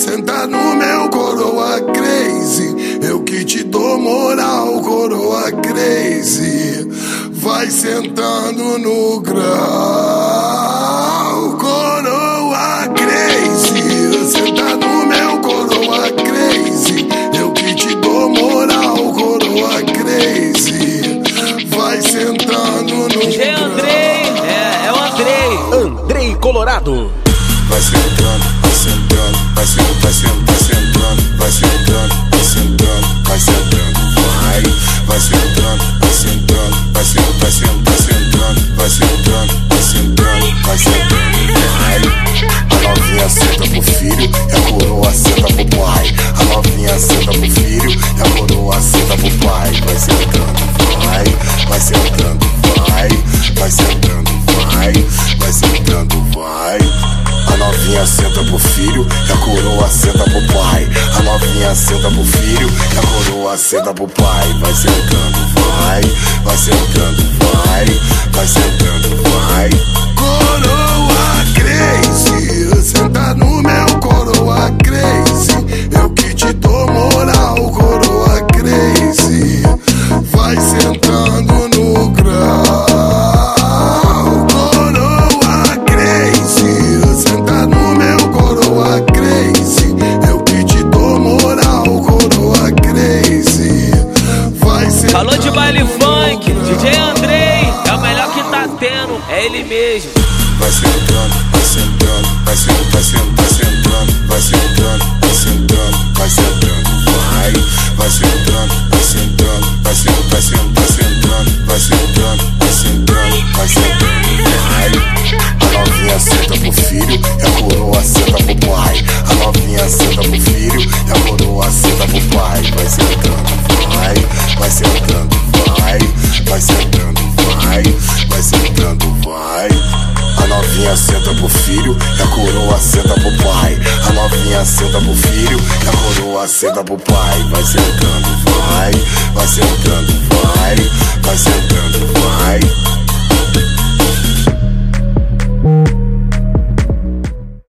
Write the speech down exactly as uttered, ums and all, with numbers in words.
senta no meu coroa crazy. Eu que te dou moral, coroa crazy. Vai sentando no grau, coroa crazy. Senta no meu coroa crazy. Eu que te dou moral, coroa crazy. Vai sentando no grau. D J Andrei, é, é o Andrei. Andrei Colorado. Vai sentando, vai sentando, vai sentando, vai sentando, vai sentando, vai sentando, vai sentando, vai sentando, vai, vai sentando, vai sentando, vai sentando, vai sentando, vai sentando, vai sentando, vai sentando, vai. A novinha senta pro filho e a coroa senta pro pai. A novinha senta pro filho e a coroa senta pro pai. Vai sentando, vai, vai sentando, vai, vai sentando, vai, vai sentando, vai. A novinha senta pro filho e a coroa senta pro pai. A novinha senta pro filho e a coroa senta pro pai. Vai sentando, vai, vai sentando, vai, vai sentando, vai. Coroa crazy, senta no meu coroa crazy. Eu que te dou moral, coroa crazy. Vai sentando no grau. Falou de baile funk, D J Andrei, é o melhor que tá tendo, é ele mesmo. Vai sentando, vai sentando, vai sentando, vai sentando, vai sentando, vai sentando, vai sentando, vai, vai sentando, vai sentando, vai sentando, vai sentando, vai sentando, vai sentando, vai sentando, vai. A novinha senta pro filho e a coroa senta pro pai. A novinha senta pro filho e a coroa senta pro pai. Vai sentando, vai, vai sentando, vai, vai sentando, vai, vai sentando, vai. A novinha senta pro filho e a coroa senta pro pai. A novinha senta pro filho e a coroa senta pro pai. Vai sentando, vai, vai sentando,